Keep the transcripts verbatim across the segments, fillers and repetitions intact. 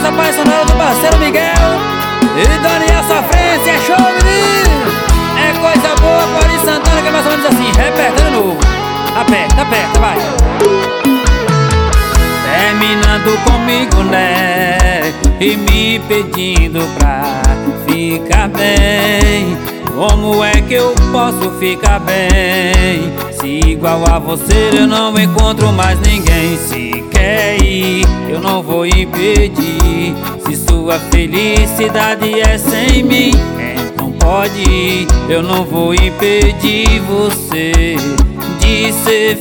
abraço apaixonado do parceiro Miguel e Daniel Sofrência. É show, menino! É coisa boa, Paulinho Santana, que é mais ou menos assim. Reperta de novo. Aperta, aperta, vai. Terminando comigo, né? E me pedindo pra ficar bem. Como é que eu posso ficar bem? Se igual a você eu não encontro mais ninguém. Se quer ir, eu não vou impedir. Se sua felicidade é sem mim, então pode ir. Eu não vou impedir você de ser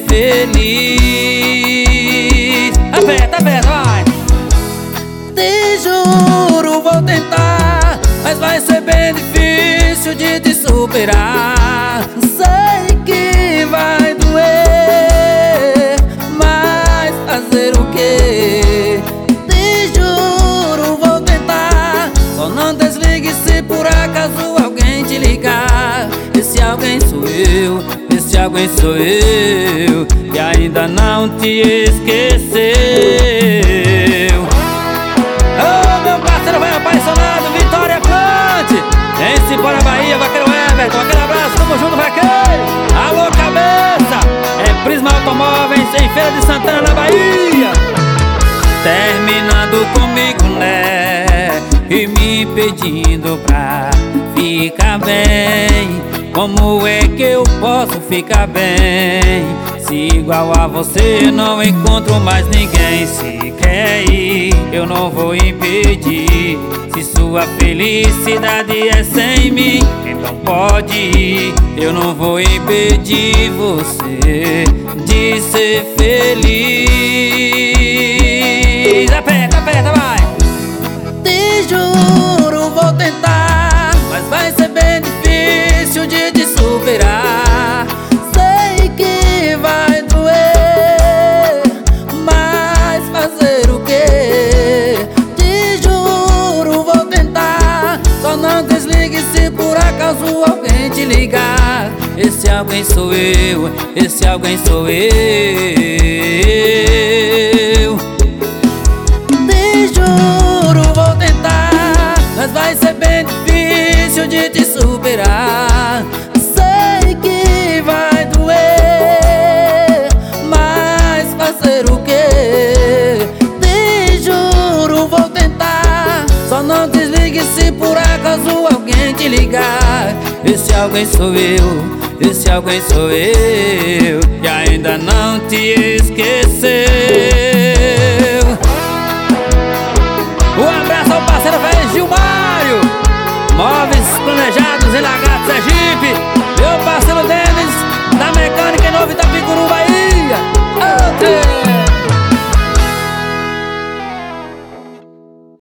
feliz. Aperta, aperta, vai. Te juro, vou tentar, mas vai ser bem difícil de te superar. Sei que vai doer, mas fazer o quê? Te juro, vou tentar. Só não desligue se por acaso alguém te ligar. Esse alguém sou eu, esse alguém sou eu, que ainda não te esqueceu. Oh, meu parceiro vai apaixonado, Vitória Plante, em Cipó, na Bahia, vaqueiro Everton. Aquele abraço, tamo junto, vaqueiro. Alô, cabeça, é Prisma Automóveis, em Feira de Santana, na Bahia. Terminando comigo, né? E me pedindo pra ficar bem. Como é que eu posso ficar bem? Se igual a você eu não encontro mais ninguém. Se quer ir, eu não vou impedir. Se sua felicidade é sem mim, então pode ir. Eu não vou impedir você de ser feliz. Aperta, aperta, vai. Te juro, vou tentar, mas vai ser bem difícil de te superar. Sei que vai doer, mas fazer o quê? Te juro, vou tentar. Só não desligue se por acaso alguém te ligar. Esse alguém sou eu, esse alguém sou eu. Te juro, vou tentar, mas vai ser bem difícil de te superar. Sei que vai doer, mas fazer o quê? Te juro, vou tentar. Só não desligue se por acaso alguém te ligar. Esse alguém sou eu, esse alguém sou eu, que ainda não te esqueceu. Um abraço ao parceiro velho Gilmário, móveis planejados em Lagarto, Sergipe. Meu parceiro dele